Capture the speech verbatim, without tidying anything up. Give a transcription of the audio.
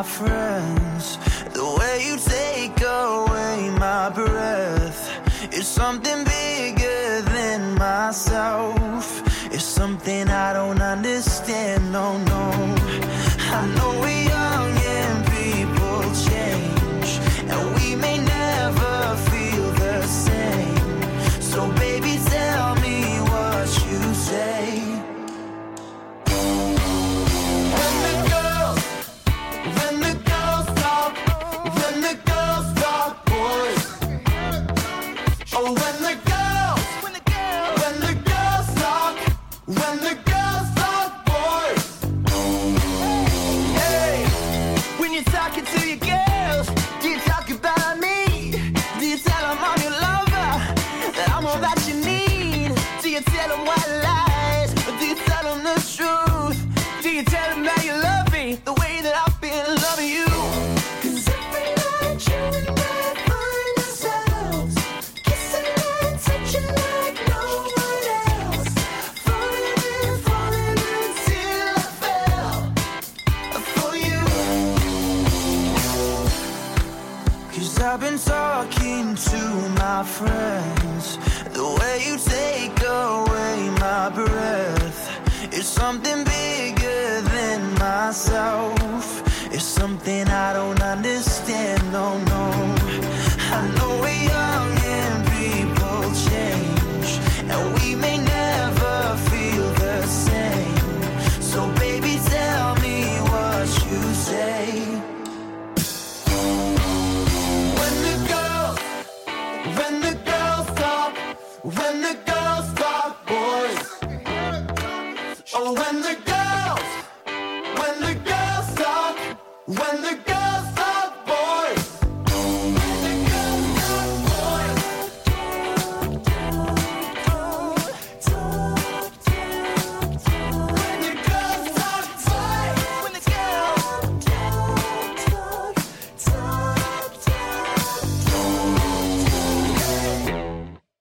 my friends. The way you take away my breath. It's something bigger than myself. It's something I don't understand, no, no. I know we're young and people change, and we may never feel the same. So baby, tell me what you say. When the girls, when the girls talk, when the girls talk, boys. Oh, when the girls, when the girls, when the girls talk, when the girls talk, boys. Hey, when you're talking to your girls, do you talk about me? Do you tell them I'm your lover, that I'm all that you need? Do you tell them white lies, or do you tell them the truth? Do you tell them that you love me the way that I've been loving you? 'Cause every night you and I find ourselves kissing and touching like no one else. Falling and falling until I fell for you. 'Cause I've been talking to my friends. The way you take away my breath. It's something bigger than myself. It's something I don't understand, no, no. I know we're young and people change, and we may never feel the same. So baby, tell me what you say. When the girls, when the girls talk, when the girls talk, boys. Oh, when the girls, when the girls talk, when the girls